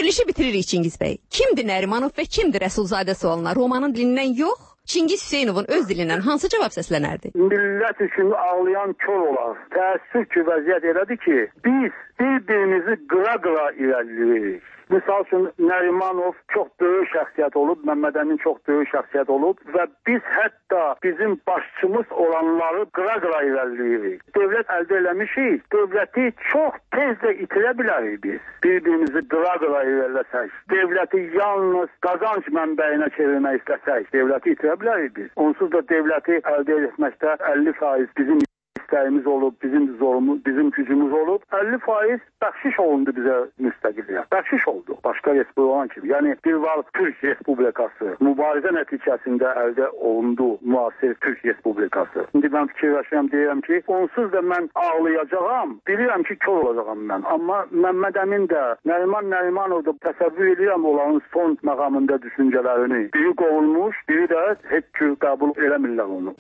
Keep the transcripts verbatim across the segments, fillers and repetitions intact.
Verilişi bitiririk Çingiz bəy. Kimdir Nərimanov və kimdir Rəsulzadə sualına romanın dilindən yox, Çingiz Hüseynovun öz dilindən hansı cavab səslənərdi? Millət üçün ağlayan kör olar. Təəssüf ki, vəziyyət elədir ki, biz bir-birimizi qıra-qıra irəliləyirik. Misal üçün Nərimanov çox böyük şəxsiyyət olub, Məmməd Əmin çox böyük şəxsiyyət olub və biz hətta bizim başçımız olanları qıra-qıra irəliləyirik. Dövlət əldə eləmişik, dövləti çox tez də itirə bilərik biz. Bir-birimizi qıra-qıra irəliləsək, dövləti yalnız qazanc mənbəyinə çevirmək istəsək, dövləti itirə bilərik biz. Onsuz da dövləti əldə etməkdə əlli faiz bizim istəyimiz olub, bizim zorumuz, bizim gücümüz olub. əlli faiz bəxşiş olundu bizə müstəqilliyə. Bəxşiş oldu. Başqa respublikan kimi. Yəni bir var Türk Respublikası. Mübarizə nəticəsində əldə olundu müasir Türk Respublikası. İndi mən fikirləşirəm, deyirəm ki, onsuz da mən ağlayacağam. Bilirəm ki, kör olacağam mən. Amma Məmməd Əmin də, Nəriman Nərimanov da təsəvvür edirəm onların son məqamında düşüncələrini. Biri qovulmuş, biri də heç ki qəbul eləmirlər onu.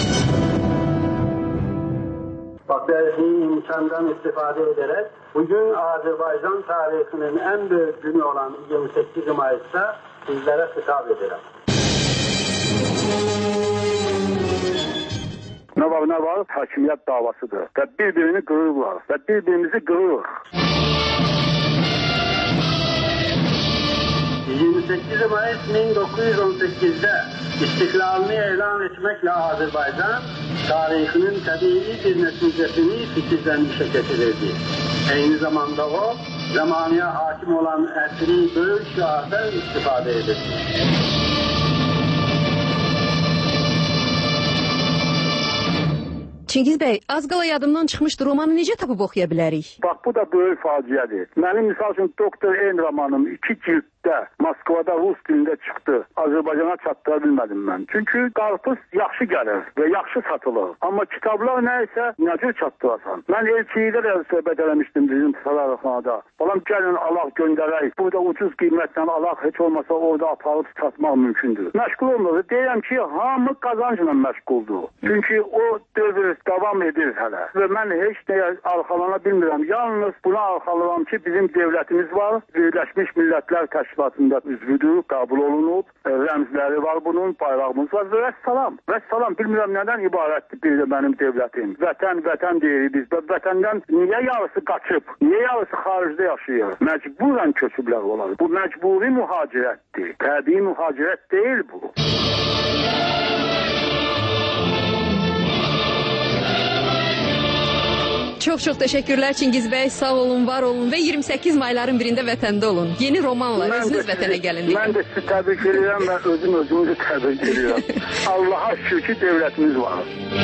Bak verdiği imkandan istifade ederek bugün Azerbaycan tarihinin en büyük günü olan yirmi sekiz Mayıs'ta sizlere hitap ederim. Ne var ne var? Hakimiyet davasıdır. Ve birbirini kırırlar. Ve birbirimizi kırırıq. yirmi sekiz Mayıs bin dokuz yüz on sekiz'de istiklalini ilan etmekle Azerbaycan tarihinin tabii bir neticesini fikirlenmişe getirirdi. Aynı zamanda o zamanıya hakim olan esri büyük şiardan istifade edirdi. Çingiz bəy, az qala yadımdan çıxmışdı, romanı necə tapıb oxuya bilərik? Bax, bu da böyük faciədir. Mənim, misal üçün, Doktor En romanım iki cilddə Moskvada Rus dilində çıxdı. Azərbaycana çatdıra bilmədim mən. Çünki qarpız yaxşı gəlir və yaxşı satılır. Amma kitablar nə isə necə çatdırasan? Mən elçiyə də söhbət eləmişdim bizim Sarayxanada. Balam, gəlin alaq göndərək. Burada ucuz qiymətlə alaq, heç olmasa orada aparıb satmaq mümkündür. Məşğul olmalı. Deyirəm ki, hamı qazancla məşğuldur. Çünki o dövr davam edir hələ. Və mən heç nəyə arxalana bilmirəm. Yalnız buna arxalanıram ki, bizim dövlətimiz var. Birləşmiş Millətlər Təşkilatında üzvüdür, qəbul olunub. Rəmzləri var bunun, bayrağımız var. Və vəssalam. Vəssalam. Bilmirəm nədən ibarətdir bir də mənim dövlətim. Vətən, vətən deyirik biz. Və vətəndən niyə yarısı qaçıb? Niyə yarısı xaricdə yaşayır? Məcburən köçüblər olar. Bu məcburi mühacirətdir. Təbii mühacirət deyil bu. Çox çox təşəkkürlər Çingiz bəy, sağ olun, var olun və iyirmi səkkiz mayların birində vətəndə olun. Yeni romanla mən özünüz vətənə gəlin. Mən də sizi təbrik edirəm və özüm özümüzü təbrik edirəm. Allaha şükür ki, dövlətimiz var.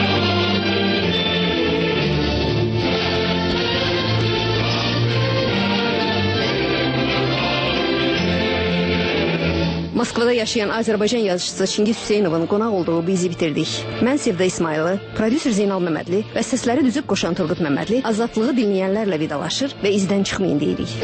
Moskvada yaşayan Azərbaycan yazıcısı Çingiz Hüseynovun qonaq olduğu bizi bitirdik. Mən Sevda İsmayılı, prodüser Zeynal Məmmədli və səsləri düzüb qoşan Turqut Məmmədli azadlığı dinləyənlərlə vidalaşır və izdən çıxmayın deyirik.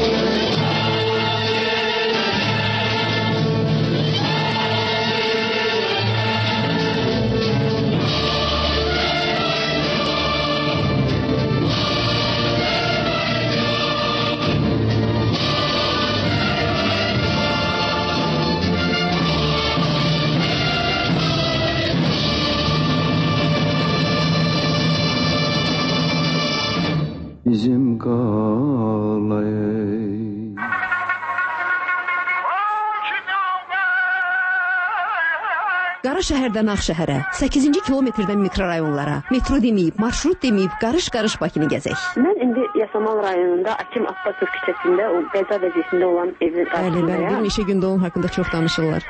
Bizim qalayı Qara şəhərdən Ağşəhərə, səkkizinci kilometrdən mikrorayonlara, metro deməyib, marşrut deməyib, qarış-qarış Bakını gəzək. Mən indi Yasamal rayonunda Akim Abbasov küçəsində o qəza vəziyyətində olan evin qarşısındayım. Bəli, bəli, bir neçə gündə onun haqqında çox danışırlar.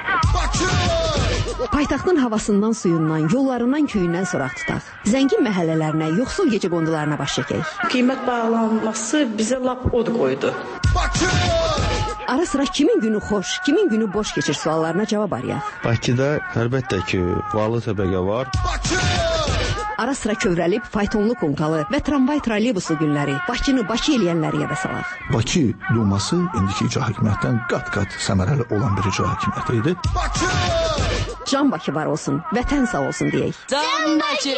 Paytaxtın havasından, suyundan, yollarından, köyündən soraq tutaq. Zəngin məhəllələrinə, yoxsul gecə qondularına baş çəkək. Qiymət bağlanması bizə lap od qoydu. Ara sıra kimin günü xoş, kimin günü boş keçir suallarına cavab arayaq. Bakıda əlbəttə ki, varlı təbəqə var. Ara sıra kövrəlib, faytonlu konkalı və tramvay trolleybusu günləri Bakını Bakı eləyənləri yada salaq. Bakı Duması indiki icra hakimiyyətdən qat-qat səmərəli olan bir icra hakimiyyəti idi. Can Bakı var olsun, vətən sağ olsun deyək. Can Bakı!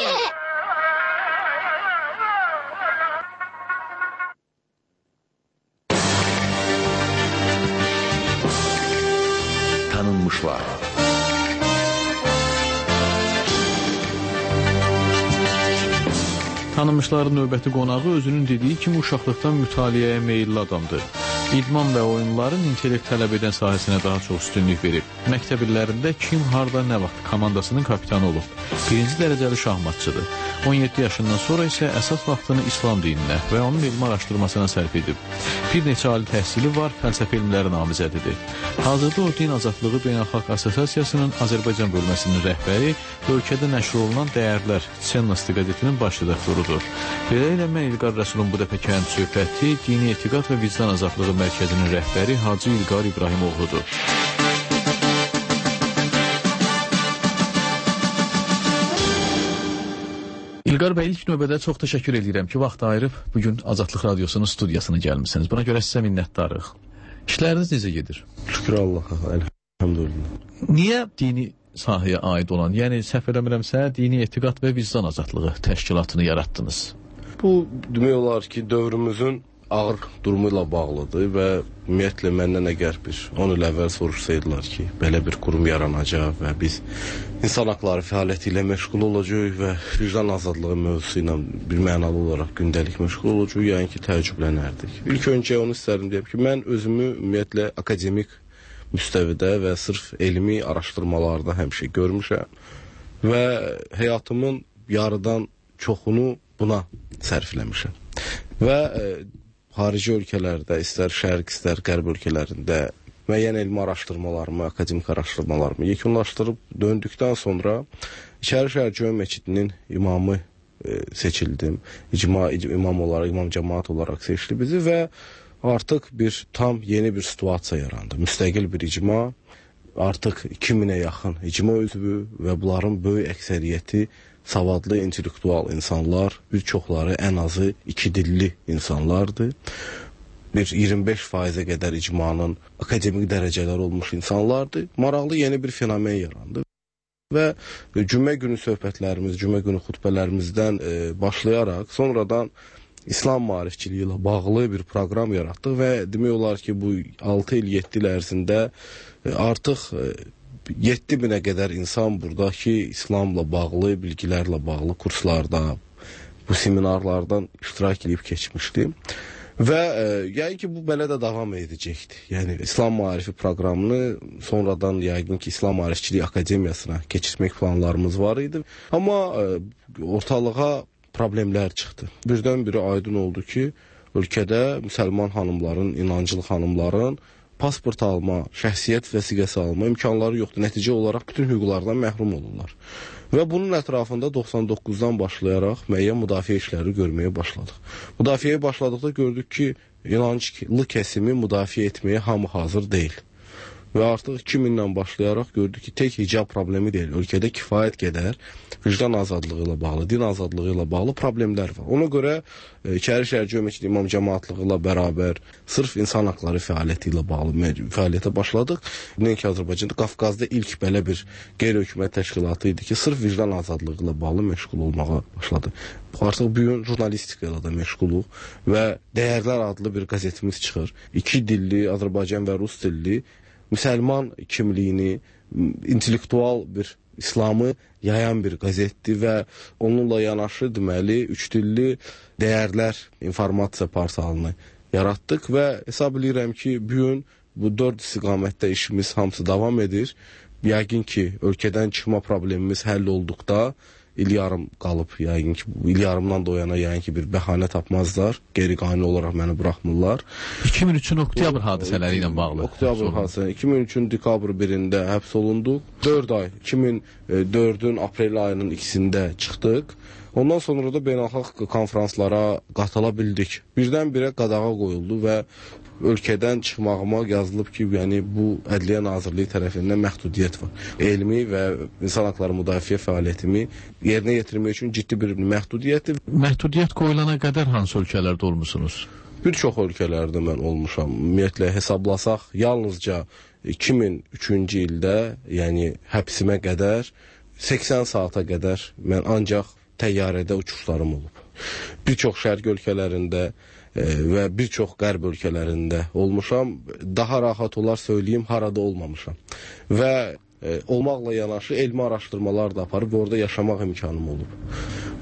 Tanınmışların növbəti qonağı özünün dediyi kimi uşaqlıqdan mütaliəyə meyilli adamdır. İdman və oyunların intellekt tələb edən sahəsinə daha çox üstünlük verib. Məktəb illərində kim, harda, nə vaxt komandasının kapitanı olub. Birinci dərəcəli şahmatçıdır. on yeddi yaşından sonra isə əsas vaxtını İslam dininə və onun elmi araşdırmasına sərf edib. Bir neçə ali təhsili var, fəlsəfə elmləri namizədidir. Hazırda o Din Azadlığı Beynəlxalq Assosiasiyasının Azərbaycan bölməsinin rəhbəri, ölkədə nəşr olunan Dəyərlər Çennosti qəzetinin baş redaktorudur. Beləliklə, mən İlqar Rəsulun bu dəfə kənd söhbəti Dini Etiqad və Vicdan Azadlığı Mərkəzinin rəhbəri Hacı İlqar İbrahimoğludur. İlqar bəy, ilk növbədə çox təşəkkür edirəm ki, vaxt ayırıb bugün Azadlıq Radiosunun studiyasına gəlmişsiniz. Buna görə sizə minnətdarıq. İşləriniz necə gedir? Şükür Allaha, elhamdülillah. Niyə dini sahəyə aid olan, yəni səhv eləmirəmsə, Dini Etiqad və Vicdan Azadlığı təşkilatını yaratdınız? Bu demək olar ki, dövrümüzün ağır durumu ilə bağlıdır və ümumiyyətlə məndən əgər bir on il əvvəl soruşsaydılar ki, belə bir qurum yaranacaq və biz insan haqları fəaliyyəti ilə məşğul olacaq və vicdan azadlığı mövzusu ilə bir mənalı olaraq gündəlik məşğul olacaq, yəni ki, təəccüblənərdik. İlk öncə onu istərdim deyəm ki, mən özümü ümumiyyətlə akademik müstəvidə və sırf elmi araşdırmalarda həmişə görmüşəm və həyatımın yarıdan çoxunu buna sərfləmişəm. Və e, xarici ölkələrdə, istər şərq, istər qərb ölkələrində müəyyən elmi araşdırmalarımı, akademik araşdırmalarımı yekunlaşdırıb döndükdən sonra İçəri şəhər Cümə Məscidinin imamı e, seçildim. İcma, imam olaraq, imam cəmaat olaraq seçdi bizi və artıq bir tam yeni bir situasiya yarandı. Müstəqil bir icma, artıq iki minə yaxın icma üzvü və bunların böyük əksəriyyəti savadlı, intellektual insanlar, bir çoxları ən azı iki dilli insanlardır. Bir iyirmi beş faizə qədər icmanın akademik dərəcələr olmuş insanlardır. Maraqlı yeni bir fenomen yarandı. Və cümə günü söhbətlərimiz, cümə günü xutbələrimizdən e, başlayaraq sonradan İslam maarifçiliyi ilə bağlı bir proqram yaratdıq və demək olar ki, bu altı il, yeddi il ərzində e, artıq e, yeddi minə qədər insan buradakı İslamla bağlı, bilgilərlə bağlı kurslarda, bu seminarlardan iştirak edib keçmişdi. Və e, yəni ki, bu belə də davam edəcəkdir. Yəni, İslam Maarifi proqramını sonradan yəqin ki, İslam Maarifçiliyi Akademiyasına keçirmək planlarımız var idi. Amma e, ortalığa problemlər çıxdı. Birdən-biri aydın oldu ki, ölkədə müsəlman xanımların, inancılı xanımların pasport alma, şəxsiyyət vəsiqəsi alma imkanları yoxdur. Nəticə olaraq bütün hüquqlardan məhrum olurlar. Və bunun ətrafında doxsan doqquzdan başlayaraq müəyyən müdafiə işləri görməyə başladıq. Müdafiəyə başladıqda gördük ki, inanclı kəsimi müdafiə etməyə hamı hazır deyil. Və artıq iki mindən başlayaraq gördük ki, tək hicab problemi deyil. Ölkədə kifayət qədər vicdan azadlığı ilə bağlı, din azadlığı ilə bağlı problemlər var. Ona görə e, İçəri şəhər Cümə Məscidi imam cəmaatlığı ilə bərabər sırf insan haqları fəaliyyəti ilə bağlı fəaliyyətə başladıq. Nəinki Azərbaycanda, Qafqazda ilk belə bir qeyri-hökumət təşkilatı idi ki, sırf vicdan azadlığı ilə bağlı məşğul olmağa başladı. Artıq bu gün jurnalistika ilə də məşğuluq və Dəyərlər adlı bir qəzetimiz çıxır. İki dilli, Azərbaycan və Rus dilli müsəlman kimliyini, intellektual bir İslamı yayan bir qəzetdir və onunla yanaşı deməli üç dilli Dəyərlər informasiya portalını yaratdıq və hesab edirəm ki, bu gün bu dörd istiqamətdə işimiz hamısı davam edir. Yəqin ki, ölkədən çıxma problemimiz həll olduqda il yarım qalıb, yəqin ki, il yarımdan da o yana yəqin ki, bir bəhanə tapmazlar, qeyri-qanuni olaraq məni buraxmırlar. iki min üçün oktyabr hadisələri ilə bağlı. Oktyabr hadisələri, iki min üçün dekabr birində həbs olunduq, dörd ay, iki min dördün aprel ayının ikisində çıxdıq. Ondan sonra da beynəlxalq konferanslara qatıla bildik. Birdən-birə qadağa qoyuldu və ölkədən çıxmağıma yazılıb ki, yəni bu Ədliyyə Nazirliyi tərəfindən məhdudiyyət var. Elmi və insan haqları müdafiə fəaliyyətimi yerinə yetirmək üçün ciddi bir məhdudiyyətdir. Məhdudiyyət qoyulana qədər hansı ölkələrdə olmusunuz? Bir çox ölkələrdə mən olmuşam. Ümumiyyətlə hesablasaq, yalnızca iki min üçüncü ildə, yəni həbsimə qədər səksən saata qədər mən ancaq təyyarədə uçuşlarım olub. Bir çox şərq ölkələrində e, və bir çox qərb ölkələrində olmuşam. Daha rahat olar söyləyim, harada olmamışam. Və e, olmaqla yanaşı elmi araşdırmalar da aparıb orada yaşamaq imkanım olub.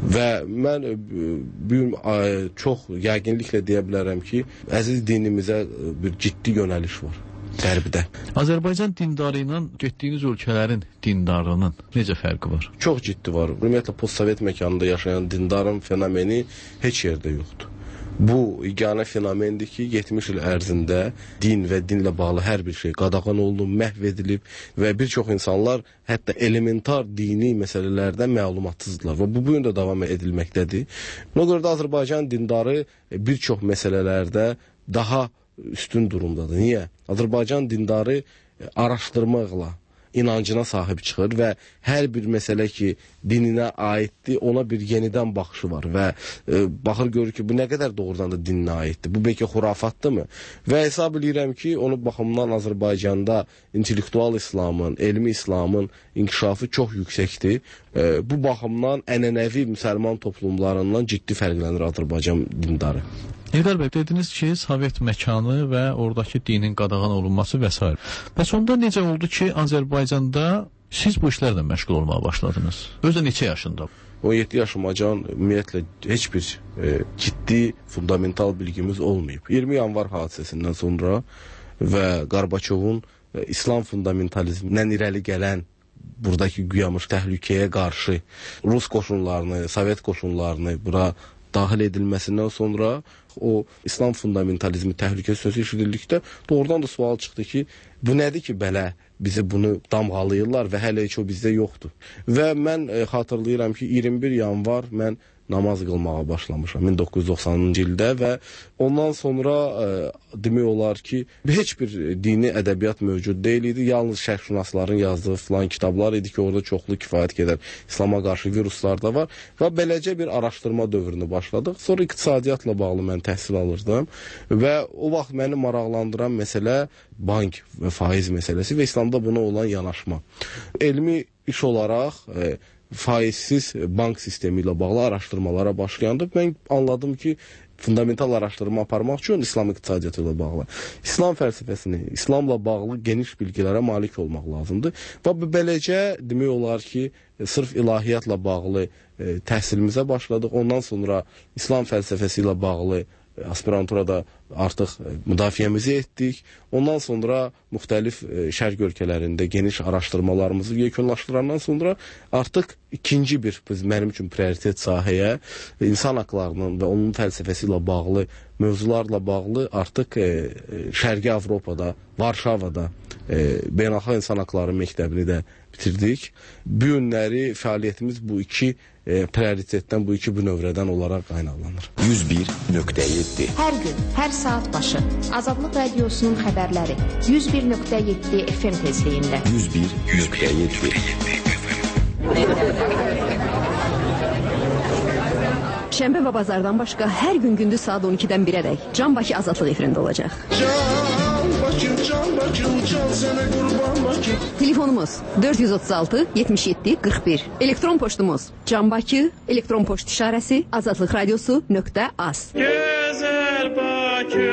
Və mən bu gün çox yəqinliklə deyə bilərəm ki, əziz dinimizə bir ciddi yönəliş var Qərbidə. Azərbaycan dindarı ilə getdiyiniz ölkələrin dindarının necə fərqi var? Çox ciddi var. Ümumiyyətlə postsovet məkanında yaşayan dindarın fenomeni heç yerdə yoxdur. Bu yeganə fenomendir ki, yetmiş il ərzində din və dinlə bağlı hər bir şey qadağan olunub, məhv edilib və bir çox insanlar hətta elementar dini məsələlərdən məlumatsızdırlar və bu, bu gün də davam edilməkdədir. Ona görə də Azərbaycan dindarı bir çox məsələlərdə daha üstün durumdadır. Niyə? Azərbaycan dindarı araşdırmaqla inancına sahib çıxır və hər bir məsələ ki, dininə aiddir, ona bir yenidən baxışı var və e, baxır görür ki, bu nə qədər doğrudan da dininə aiddir. Bu bəlkə xurafatdırmı? Və hesab edirəm ki, onun baxımından Azərbaycanda intellektual İslamın, elmi İslamın inkişafı çox yüksəkdir. E, bu baxımdan ənənəvi müsəlman toplumlarından ciddi fərqlənir Azərbaycan dindarı. Eldar bəy, dediniz ki, Sovet məkanı və oradakı dinin qadağan olunması və s. Bəs onda necə oldu ki, Azərbaycanda siz bu işlərlə məşğul olmağa başladınız? Özdə neçə yaşında? on yeddi yaşımacan ümumiyyətlə heç bir e, ciddi, fundamental bilgimiz olmayıb. iyirmi yanvar hadisəsindən sonra və Qarbaçovun e, İslam fundamentalizmindən irəli gələn buradakı güyamış təhlükəyə qarşı Rus qoşunlarını, Sovet qoşunlarını bura daxil edilməsindən sonra o İslam fundamentalizmi təhlükə sözü eşidildikdə doğrudan da sual çıxdı ki, bu nədir ki, belə bizi bunu damğalayırlar və hələ heç o bizdə yoxdur. Və mən e, xatırlayıram ki, iyirmi bir yanvar mən namaz qılmağa başlamışam min doqquz yüz doxsanıncı ildə və ondan sonra e, demək olar ki, heç bir dini ədəbiyyat mövcud deyil idi. Yalnız şərqşünasların yazdığı filan kitablar idi ki, orada çoxlu kifayət qədər İslama qarşı viruslar da var və beləcə bir araşdırma dövrünü başladıq. Sonra iqtisadiyyatla bağlı mən təhsil alırdım və o vaxt məni maraqlandıran məsələ bank və faiz məsələsi və İslamda buna olan yanaşma. Elmi iş olaraq e, faizsiz bank sistemi ilə bağlı araşdırmalara başlayanda mən anladım ki, fundamental araşdırma aparmaq üçün İslam iqtisadiyyatı ilə bağlı, İslam fəlsəfəsini, İslamla bağlı geniş bilgilərə malik olmaq lazımdır. Və beləcə demək olar ki, sırf ilahiyyatla bağlı e, təhsilimizə başladıq. Ondan sonra İslam fəlsəfəsi ilə bağlı aspiranturada artıq müdafiəmizi etdik. Ondan sonra müxtəlif şərq ölkələrində geniş araşdırmalarımızı yekunlaşdırandan sonra artıq ikinci bir biz, mənim üçün prioritet sahəyə insan haqlarının və onun fəlsəfəsi ilə bağlı mövzularla bağlı artıq e, Şərqi Avropada, Varşavada e, Beynəlxalq İnsan Haqları məktəbini də bitirdik. Bu günləri fəaliyyətimiz bu iki e, prioritetdən, bu iki bünövrədən olaraq qaynaqlanır. yüz bir nöqtə yeddi Hər gün, hər saat başı Azadlıq Radiosunun xəbərləri yüz bir nöqtə yeddi F M tezliyində. yüz bir nöqtə yeddi Şənbə və bazardan başqa hər gün gündüz saat on ikidən birədək Can Bakı Azadlıq efirində olacaq. Can Bakım, Can Bakım, can sənə qurban Bakım. Telefonumuz dörd yüz otuz altı yetmiş yeddi qırx bir. Elektron poçtumuz Can Bakı, elektron poçt işarəsi azadlıq radiosu nöqtə az. Gözəl Bakı.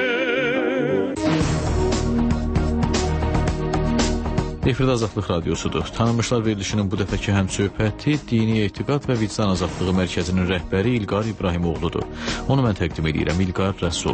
Efirdə Azadlıq Radiosudur. Tanınmışlar verilişinin bu dəfəki həmsöhbəti Dini Etiqad və Vicdan Azadlığı Mərkəzinin rəhbəri İlqar İbrahimoğludur. Onu mən təqdim edirəm. İlqar Rəsul.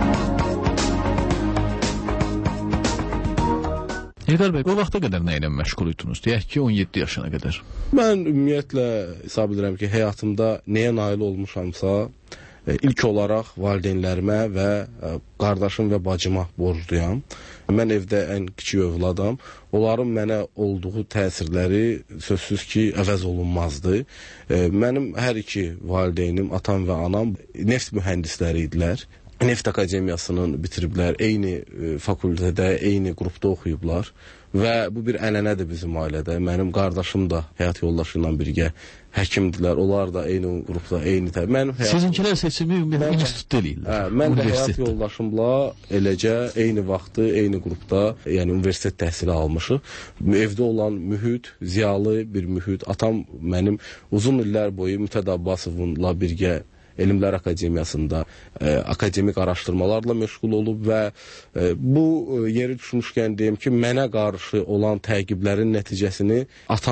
İlqar bəy, o vaxta qədər nə ilə məşğul idiniz? Deyək ki, on yeddi yaşına qədər. Mən ümumiyyətlə hesab edirəm ki, həyatımda nəyə nail olmuşamsa, ilk olaraq valideynlərimə və qardaşım və bacıma borcluyam. Mən evdə ən kiçik övladam. Onların mənə olduğu təsirləri sözsüz ki, əvəz olunmazdı. Mənim hər iki valideynim, atam və anam neft mühəndisləri idilər. Neft Akademiyasının bitiriblər, eyni fakültədə, eyni qrupda oxuyublar və bu bir ənənədir bizim ailədə. Mənim qardaşım da həyat yoldaşı ilə birgə həkimdilər, onlar da eyni qrupda, eyni təbii. Mənim həyat... Sizinkilər seçimi institutda eləyirlər. Hə, mən də həyat yoldaşımla eləcə eyni vaxtı, eyni qrupda, yəni universitet təhsili almışıq. Evdə olan mühit, ziyalı bir mühit. Atam mənim uzun illər boyu Mütəd Abbasovunla birgə Elmlər Akademiyasında e, akademik araşdırmalarla məşğul olub və e, bu e, yeri düşmüşkən deyim ki, mənə qarşı olan təqiblərin nəticəsini atama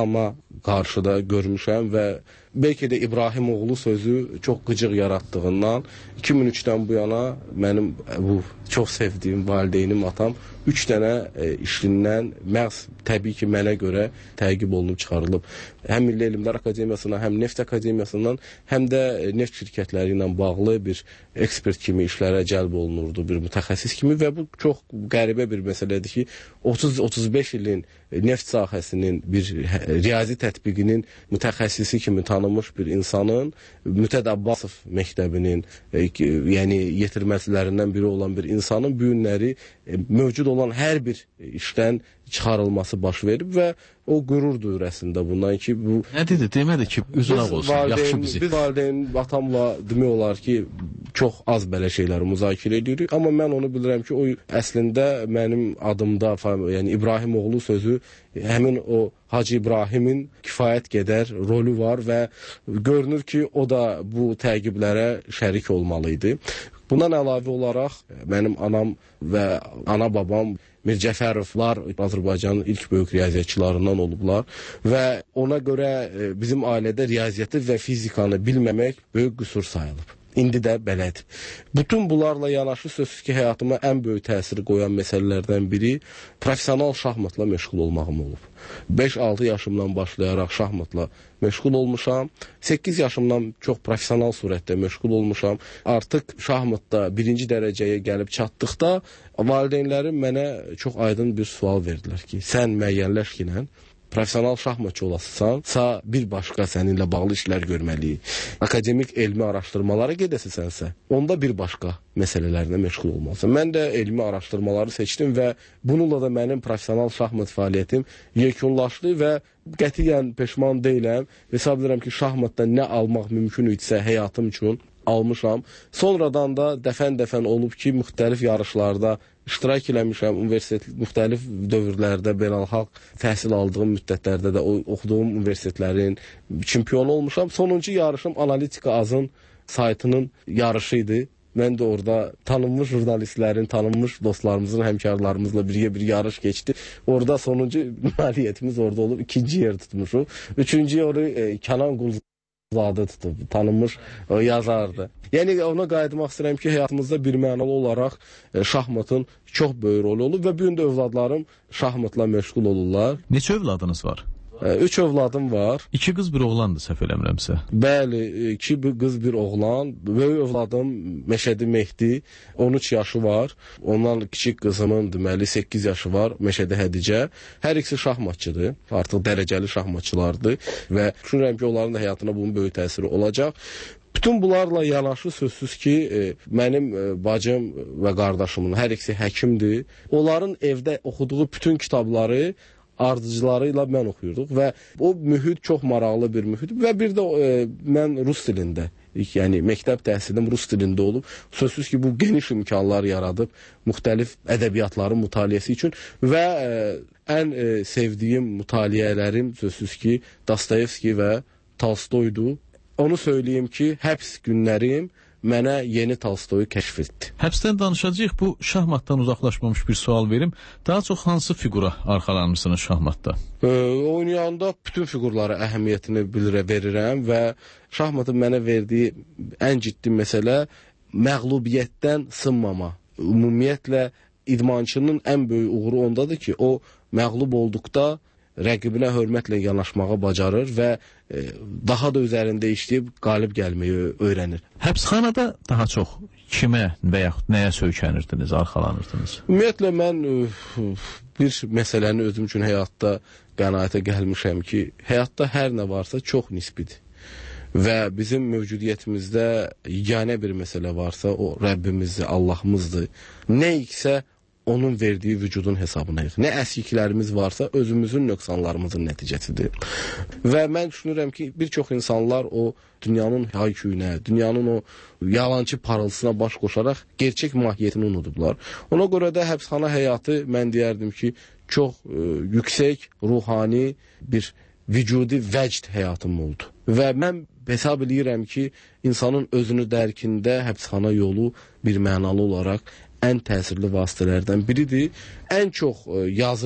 qarşıda görmüşəm və bəlkə də İbrahim oğlu sözü çox qıcıq yaratdığından iki min üçdən bu yana mənim bu çox sevdiyim valideynim, atam üç dənə e, işindən məhz təbii ki mənə görə təqib olunub çıxarılıb. Həm Milli Elmlər Akademiyasından, həm Neft Akademiyasından, həm də neft şirkətləri ilə bağlı bir ekspert kimi işlərə cəlb olunurdu, bir mütəxəssis kimi və bu çox qəribə bir məsələdir ki, otuz otuz beş ilin neft sahəsinin bir riyazi tətbiqinin mütəxəssisi kimi tanınmış bir insanın Mütəd Abbasov məktəbinin e, yəni yetirməcilərindən biri olan bir insanın bu günləri e, mövcud olan hər bir işdən çıxarılması baş verib və o qürur duyur əslində bundan ki, bu... Nə dedi? Demədi ki, üzraq olsun, valideyn, yaxşı bizi. Biz valideyn, atamla demək olar ki, çox az belə şeyləri müzakirə edirik, amma mən onu bilirəm ki, o əslində mənim adımda, yəni İbrahim oğlu sözü, həmin o Hacı İbrahimin kifayət qədər rolü var və görünür ki, o da bu təqiblərə şərik olmalıydı. Bundan əlavə olaraq mənim anam və ana babam Mir Cəfərovlar Azərbaycanın ilk böyük riyaziyyatçılarından olublar və ona görə bizim ailədə riyaziyyatı və fizikanı bilməmək böyük qüsur sayılıb. İndi də belədir. Bütün bunlarla yanaşı sözsüz ki, həyatıma ən böyük təsiri qoyan məsələlərdən biri professional şahmatla məşğul olmağım olub. beş altı yaşımdan başlayaraq şahmatla məşğul olmuşam. səkkiz yaşımdan çox professional surətdə məşğul olmuşam. Artıq şahmatda birinci dərəcəyə gəlib çatdıqda valideynlərim mənə çox aydın bir sual verdilər ki, sən müəyyənləş ki, professional şahmatçı olasınsa, bir başqa səninlə bağlı işlər görməliyik. Akademik elmi araşdırmalara gedəsisənsə, onda bir başqa məsələlərlə məşğul olmalısan. Mən də elmi araşdırmaları seçdim və bununla da mənim professional şahmat fəaliyyətim yekunlaşdı və qətiyyən peşman deyiləm. Hesab edirəm ki, şahmatda nə almaq mümkün idisə həyatım üçün almışam. Sonradan da dəfən-dəfən olub ki, müxtəlif yarışlarda iştirak eləmişəm, universitet müxtəlif dövrlərdə, beynəlxalq təhsil aldığım müddətlərdə də oxuduğum universitetlərin çempionu olmuşam. Sonuncu yarışım Analitika Azın saytının yarışı idi. Mən də orada tanınmış jurnalistlərin, tanınmış dostlarımızın, həmkarlarımızla birgə bir yarış keçdi. Orada sonuncu nailiyyətimiz orada olub, ikinci yer tutmuşuq. Üçüncü yeri e, Kənan Qulzadə tutub, tanınmış e, yazardı. Yəni ona qayıtmaq istəyirəm ki, həyatımızda bir mənalı olaraq e, şahmatın çox böyük rolu olub və bu gün də övladlarım şahmatla məşğul olurlar. Neçə övladınız var? Üç övladım var. İki qız bir oğlandır, səhv eləmirəmsə. Bəli, iki qız bir oğlan. Böyük övladım Məşədi Mehdi, on üç yaşı var. Ondan kiçik qızımın deməli səkkiz yaşı var, Məşədi Hədicə. Hər ikisi şahmatçıdır, artıq dərəcəli şahmatçılardır və düşünürəm ki, onların da həyatına bunun böyük təsiri olacaq. Bütün bunlarla yanaşı sözsüz ki, e, mənim e, bacım və qardaşımın hər ikisi həkimdir. Onların evdə oxuduğu bütün kitabları ardıcıları ilə mən oxuyurduq və o mühit çox maraqlı bir mühit və bir də e, mən rus dilində, yəni məktəb təhsilim rus dilində olub. Sözsüz ki, bu geniş imkanlar yaradıb müxtəlif ədəbiyyatların mütaliəsi üçün və e, ən e, sevdiyim mütaliələrim sözsüz ki, Dostoyevski və Tolstoydu. Onu söyləyim ki, həbs günlərim mənə yeni Tolstoyu kəşf etdi. Həbsdən danışacağıq. Bu şahmatdan uzaqlaşmamış bir sual verim. Daha çox hansı figura arxalanmışsınız şahmatda? E, oynayanda bütün figurlara əhəmiyyətini bilirə verirəm və şahmatın mənə verdiyi ən ciddi məsələ məğlubiyyətdən sınmama. Ümumiyyətlə idmançının ən böyük uğuru ondadır ki, o məğlub olduqda rəqibinə hörmətlə yanaşmağa bacarır və e, daha da üzərində işləyib qalib gəlməyi öyrənir. Həbsxanada daha çox kimə və yaxud nəyə söykənirdiniz, arxalanırdınız? Ümumiyyətlə mən e, bir məsələni özüm üçün həyatda qənaətə gəlmişəm ki, həyatda hər nə varsa çox nisbidir. Və bizim mövcudiyyətimizdə yeganə bir məsələ varsa, o Rəbbimizdir, Allahımızdır. Nə iksə onun verdiyi vücudun hesabınayıq. Nə əskiklərimiz varsa, özümüzün nöqsanlarımızın nəticəsidir. Və mən düşünürəm ki, bir çox insanlar o dünyanın hayküyünə, dünyanın o yalancı parıltısına baş qoşaraq gerçək mahiyyətini unudublar. Ona görə də həbsxana həyatı, mən deyərdim ki, çox e, yüksək, ruhani bir vücudi vəcd həyatım oldu. Və mən hesab edirəm ki, insanın özünü dərkində həbsxana yolu bir mənalı olaraq ən təsirli vasitələrdən biridir. Ən çox yazı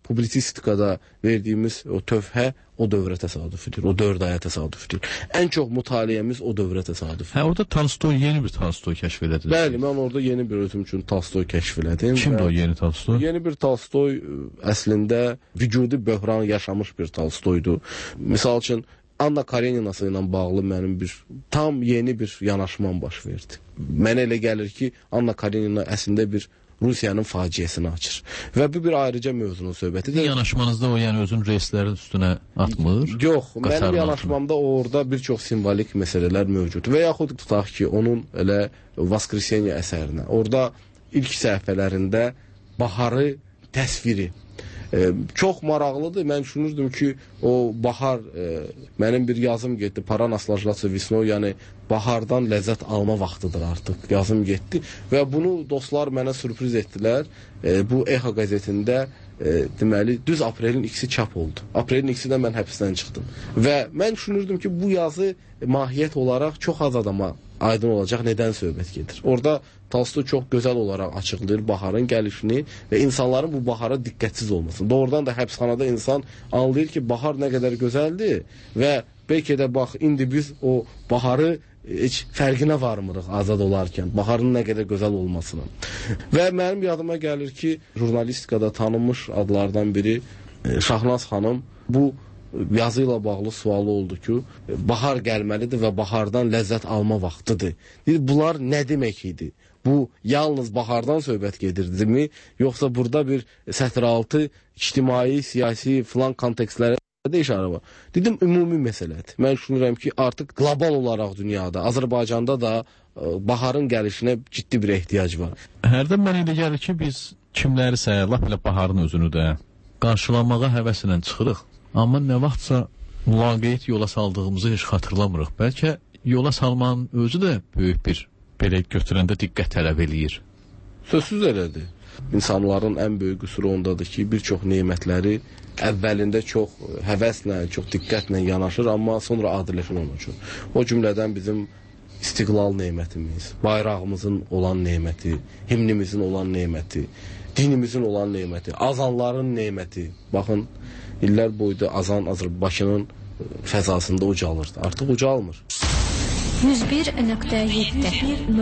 publisistikada verdiyimiz o tövhə o dövrə təsadüfüdür. O dörd aya təsadüfüdür. Ən çox mütaliəmiz o dövrə təsadüfüdür. Hə, orada Tolstoy, yeni bir Tolstoy kəşf elədiniz. Bəli, mən orada yeni bir özüm üçün Tolstoy kəşf elədim. Kimdir o yeni Tolstoy? Yeni bir Tolstoy əslində vücudi böhran yaşamış bir Tolstoydur. Misal üçün Anna Kareninası ilə bağlı mənim bir tam yeni bir yanaşmam baş verdi. Mənə elə gəlir ki, Anna Karenina əslində bir Rusiyanın faciəsini açır. Və bu bir ayrıca mövzunun söhbətidir. Yanaşmanızda o yəni özün reyslərin üstünə atmır? Yox, mənim yanaşmamda orada bir çox simvolik məsələlər mövcud. Və yaxud tutaq ki, onun elə Voskreseniya əsərinə. Orada ilk səhifələrində baharı təsviri e, çox maraqlıdır. Mən düşünürdüm ki, o bahar e, mənim bir yazım getdi. Paranaslaşlatsa Visno, yəni bahardan ləzzət alma vaxtıdır artıq. Yazım getdi və bunu dostlar mənə sürpriz etdilər. E, bu Exa qəzetində e, deməli düz aprelin ikisi çap oldu. Aprelin ikisi də mən həbsdən çıxdım. Və mən düşünürdüm ki, bu yazı mahiyyət olaraq çox az adama aydın olacaq, nədən söhbət gedir. Orada Tolstoy çox gözəl olaraq açıqlayır baharın gəlişini və insanların bu bahara diqqətsiz olmasını. Doğrudan da həbsxanada insan anlayır ki, bahar nə qədər gözəldir və bəlkə də bax, indi biz o baharı heç fərqinə varmırıq azad olarkən, baharın nə qədər gözəl olmasını. Və mənim yadıma gəlir ki, jurnalistikada tanınmış adlardan biri Şahnaz xanım bu yazı ilə bağlı sualı oldu ki, bahar gəlməlidir və bahardan ləzzət alma vaxtıdır. Bunlar nə demək idi? Bu yalnız bahardan söhbət gedirdimi, yoxsa burada bir sətiraltı ictimai, siyasi filan kontekstlərə də işarə var. Dedim, ümumi məsələdir. Mən düşünürəm ki, artıq qlobal olaraq dünyada, Azərbaycanda da baharın gəlişinə ciddi bir ehtiyac var. Hərdən mən elə gəlir ki, biz kimlərisə, lap elə baharın özünü də qarşılamağa həvəslə çıxırıq. Amma nə vaxtsa laqeyd yola saldığımızı heç xatırlamırıq. Bəlkə yola salmanın özü də böyük bir, belə götürəndə diqqət tələb eləyir. Sözsüz elədir. İnsanların ən böyük qüsuru ondadır ki, bir çox nemətləri əvvəlində çox həvəslə, çox diqqətlə yanaşır, amma sonra adiləşir onun üçün. O cümlədən bizim istiqlal nemətimiz, bayrağımızın olan neməti, himnimizin olan neməti, dinimizin olan neməti, azanların neməti. Baxın, illər boyda azan Azərbaycanın fəzasında ucalırdı. Artıq ucalmır. yüz bir nöqtə yeddi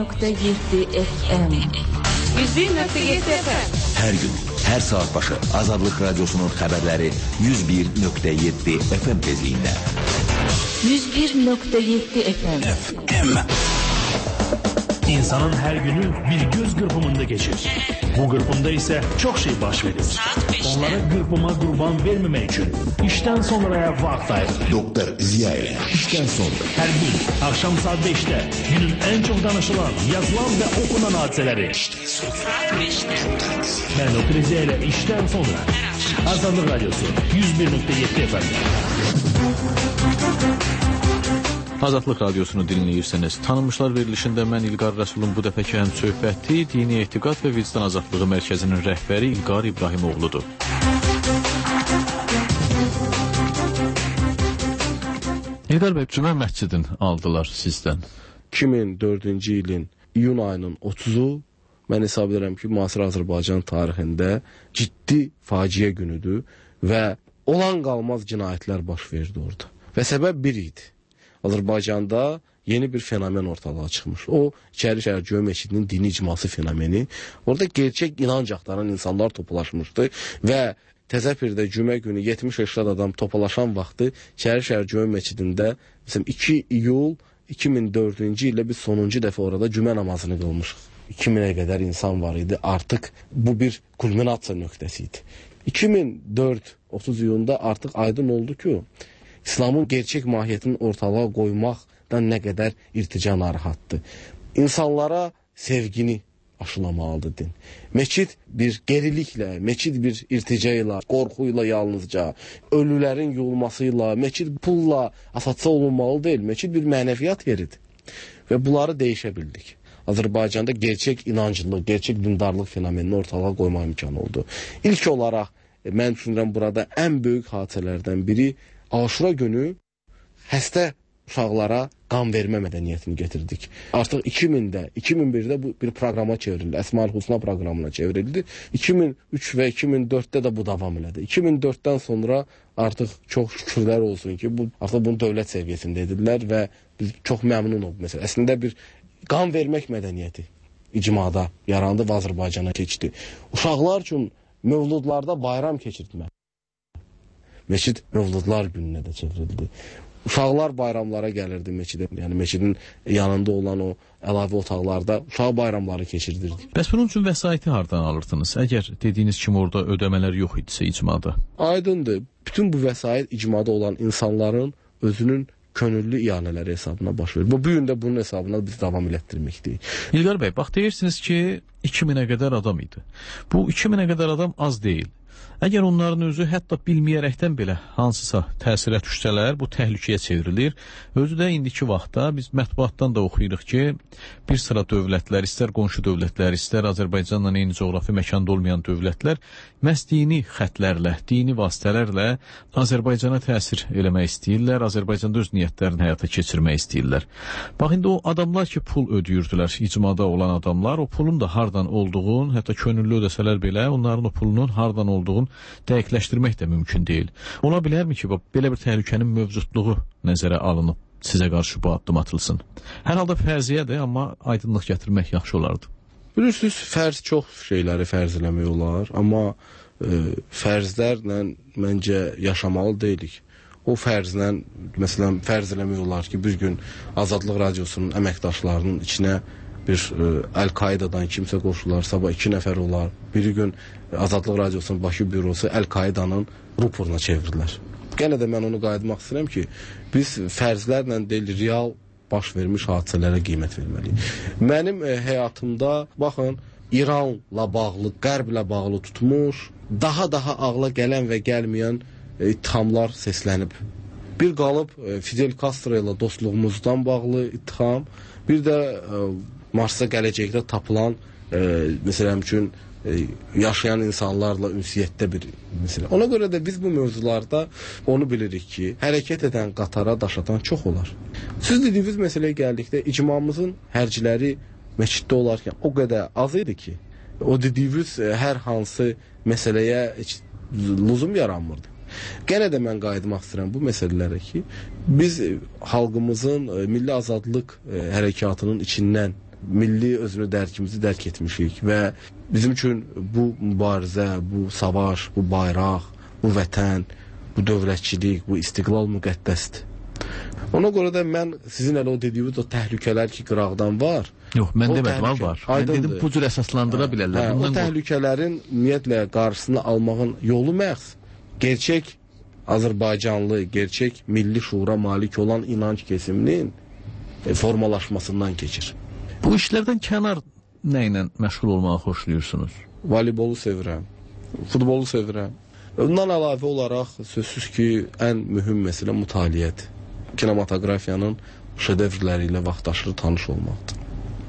F M yüz bir nöqtə yeddi F M Hər gün, hər saat başı Azadlıq Radiosunun xəbərləri yüz bir nöqtə yeddi F M tezliyində. yüz bir nöqtə yeddi F M F M İnsanın hər günü bir göz qırpımında geçir. Bu qırpımda ise çok şey baş verir. Onlara qırpıma qurban verməmək üçün işten sonraya vaxt ayırır. Doktor Ziyaev, işten sonra. Hər gün akşam saat beşte günün en çok danışılan, yazılan ve okunan hadiseleri. Ben Doktor Ziyaev işten sonra. Azadlıq Radyosu yüz bir nöqtə yeddi F M. Azadlıq Radiosunu dinləyirsiniz. Tanınmışlar verilişində mən İlqar Rəsulun bu dəfəki həm söhbəti Dini Etiqad və Vicdan Azadlığı Mərkəzinin rəhbəri İlqar İbrahimoğludur. İlqar bəy, Cümə məscidini aldılar sizdən. iki min dördüncü ilin iyun ayının otuzu mən hesab edirəm ki, müasir Azərbaycan tarixində ciddi faciə günüdür və olan qalmaz cinayətlər baş verdi orada. Və səbəb bir idi. Azərbaycanda yeni bir fenomen ortalığa çıxmış. O, İçərişəhər Cümə Məscidinin dini icması fenomeni. Orada gerçək inanc axtaran insanlar toplaşmışdı və Təzəpirdə cümə günü yetmiş səksən adam topalaşan vaxtı İçərişəhər Cümə Məscidində məsələn iki iyul iki min dördüncü ildə biz sonuncu dəfə orada cümə namazını qılmışıq. iki minə qədər insan var idi. Artıq bu bir kulminasiya nöqtəsi idi. iki min dörd otuz iyunda artıq aydın oldu ki, İslamın gerçək mahiyyətini ortalığa qoymaqdan nə qədər irtica narahatdır. İnsanlara sevgini aşılamalıdır din. Meçid bir geriliklə, meçid bir irtica ilə, qorxuyla yalnızca, ölülərin yuyulmasıyla, meçid pulla asatsa olunmalı deyil. Meçid bir mənəviyyat yeridir. Və bunları dəyişə bildik. Azərbaycanda gerçək inanclılıq, gerçək dindarlıq fenomenini ortalığa qoymaq imkanı oldu. İlk olaraq mən düşünürəm burada ən böyük hadisələrdən biri Aşura günü həstə uşaqlara qan vermə mədəniyyətini getirdik. Artıq iki mində, iki min birdə bu bir proqrama çevrildi. Əsmaül Husna proqramına çevrildi. iki min üç və iki min dörddə də bu davam elədi. iki min dörddən sonra artıq çox şükürlər olsun ki, bu artıq bunu dövlət səviyyəsində edirlər və biz çox məmnunuq. Məsələn, əslində bir qan vermək mədəniyyəti icmada yarandı və Azərbaycana keçdi. Uşaqlar üçün mövludlarda bayram keçirtmə. Meçid Mövludlar gününə də çevrildi. Uşaqlar bayramlara gəlirdi meçidə. Yəni meçidin yanında olan o əlavə otaqlarda uşaq bayramları keçirdirdik. Bəs bunun üçün vəsaiti hardan alırdınız? Əgər dediyiniz kimi orada ödəmələr yox idisə icmada. Aydındır. Bütün bu vəsait icmada olan insanların özünün könüllü iyanələri hesabına baş verir. Bu gün də bunun hesabına biz davam elətdirməkdir. İlqar bəy, bax deyirsiniz ki, iki minə qədər adam idi. Bu iki minə qədər adam az deyil. Əgər onların özü hətta bilməyərəkdən belə hansısa təsirə düşsələr, bu təhlükəyə çevrilir. Özü də indiki vaxtda biz mətbuatdan da oxuyuruq ki, bir sıra dövlətlər, istər qonşu dövlətlər, istər Azərbaycanla eyni coğrafi məkanda olmayan dövlətlər məhz dini xətlərlə, dini vasitələrlə Azərbaycana təsir eləmək istəyirlər, Azərbaycanda öz niyyətlərini həyata keçirmək istəyirlər. Bax, indi o adamlar ki, pul ödəyirdilər, icmada olan adamlar, o pulun da hardan olduğunu, hətta könüllü ödəsələr belə, onların o pulunun hardan olduğunu dəqiqləşdirmək də mümkün deyil. Ola bilərmi ki, belə bir təhlükənin mövcudluğu nəzərə alınıb, sizə qarşı bu addım atılsın? Hər halda fərziyyədir, amma aydınlıq gətirmək yaxşı olardı. Bilirsiniz, fərz çox şeyləri fərz eləmək olar, amma e, fərzlərlə məncə yaşamalı deyilik. O fərzlə, məsələn, fərz eləmək olar ki, bir gün Azadlıq Radiosunun əməkdaşlarının içinə bir e, Əl-Qaidadan kimsə qoşular, sabah iki nəfər olar. Bir gün Azadlıq Radiosunun Bakı bürosu Əl-Qaidanın ruporuna çevirdilər. Gənə də mən onu qayıtmaq istəyirəm ki, biz fərzlərlə deyil, real baş vermiş hadisələrə qiymət verməliyik. Mənim e, həyatımda, baxın, İranla bağlı, Qərblə bağlı tutmuş, daha-daha ağla gələn və gəlməyən e, ittihamlar səslənib. Bir qalıb e, Fidel Castro ilə dostluğumuzdan bağlı ittiham, bir də e, Marsda gələcəkdə tapılan, e, məsələn üçün, e, yaşayan insanlarla ünsiyyətdə bir məsələ. Ona görə də biz bu mövzularda onu bilirik ki, hərəkət edən qatara daş atan çox olar. Siz dediyiniz məsələyə gəldikdə icmamızın hərciləri məsciddə olarkən o qədər az idi ki, o dediyiniz e, hər hansı məsələyə lüzum yaranmırdı. Gənə də mən qayıtmaq istəyirəm bu məsələlərə ki, biz e, xalqımızın e, milli azadlıq e, hərəkatının içindən milli özünü dərkimizi dərk etmişik və bizim üçün bu mübarizə, bu savaş, bu bayraq, bu vətən, bu dövlətçilik, bu istiqlal müqəddəsdir. Ona görə də mən sizin elə o dediyiniz o təhlükələr ki, qıraqdan var. Yox, mən demədim, var var. Mən dedim, bu cür əsaslandıra hə, bilərlər. Hə, o təhlükələrin ümumiyyətlə qarşısını almağın yolu məhz gerçək Azərbaycanlı, gerçək milli şuura malik olan inanc kesiminin e, formalaşmasından keçir. Bu işlərdən kənar nə ilə məşğul olmağı xoşlayırsınız? Voleybolu sevirəm, futbolu sevirəm. Ondan əlavə olaraq sözsüz ki, ən mühüm məsələ mütaliədir. Kinematografiyanın şedevrləri ilə vaxtaşırı tanış olmaqdır.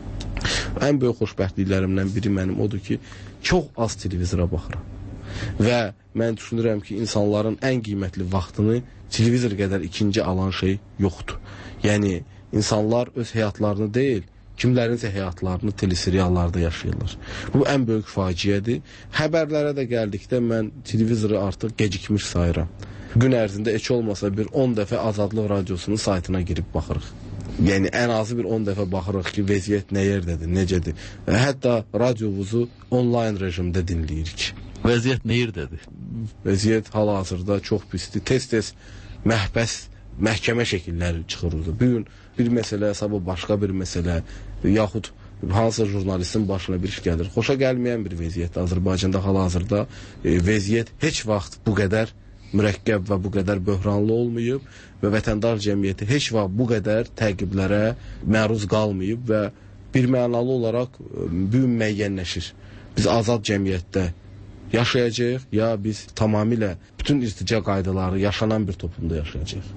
Ən böyük xoşbəxtliklərimdən biri mənim odur ki, çox az televizora baxıram. Və mən düşünürəm ki, insanların ən qiymətli vaxtını televizor qədər ikinci alan şey yoxdur. Yəni, insanlar öz həyatlarını deyil, kimlərinsə həyatlarını teleseriallarda yaşayırlar. Bu ən böyük faciədir. Xəbərlərə də gəldikdə mən televizoru artıq gecikmiş sayıram. Gün ərzində heç olmasa bir on dəfə Azadlıq Radiosunun saytına girib baxırıq. Yəni ən azı bir on dəfə baxırıq ki, vəziyyət nə yerdədir, necədir. Hətta radiovuzu onlayn rejimdə dinləyirik. Vəziyyət nə yerdədir? Vəziyyət hal-hazırda çox pisdir. Tez-tez məhbəs, məhkəmə şəkilləri çıxır. Bir gün bir məsələ, sabah başqa bir məsələ, yaxud hansısa jurnalistin başına bir iş gəlir. Xoşa gəlməyən bir vəziyyətdir. Azərbaycanda hal-hazırda e, vəziyyət heç vaxt bu qədər mürəkkəb və bu qədər böhranlı olmayıb və vətəndaş cəmiyyəti heç vaxt bu qədər təqiblərə məruz qalmayıb və bir mənalı olaraq bu müəyyənləşir. Biz azad cəmiyyətdə yaşayacağıq, ya biz tamamilə bütün irtica qaydaları yaşanan bir toplumda yaşayacağıq.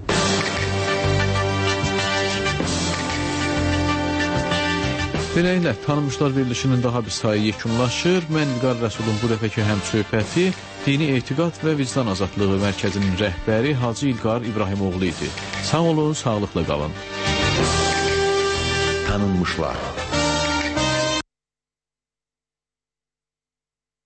Beləliklə, Tanınmışlar verilişinin daha bir sayı yekunlaşır. Mən İlqar Rəsulun bu dəfəki həmsöhbəti Dini Etiqad və Vicdan Azadlığı Mərkəzinin rəhbəri Hacı İlqar İbrahimoğlu idi. Sağ olun, sağlıqla qalın. Tanınmışlar.